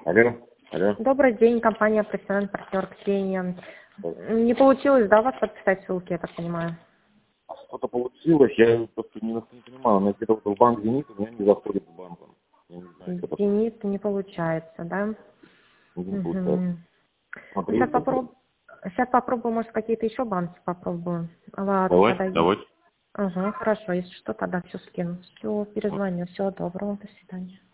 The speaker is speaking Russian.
Алло, алло. Добрый день, компания «Профессиональный партнер» Ксения. Не получилось, да, вас подписать ссылки, я так понимаю? Что-то получилось, я просто не понимаю, у меня где-то в банк «Зенит», у меня не заходит в банк. Я не знаю, что такое. «Зенит» не получается, да? Не получается. Угу. Смотри, Сейчас попробую, может, какие-то еще банки попробую. Ладно, давай, тогда есть. давай. Ага, хорошо, если что, тогда все скину. Все, перезвоню. Всего доброго, до свидания.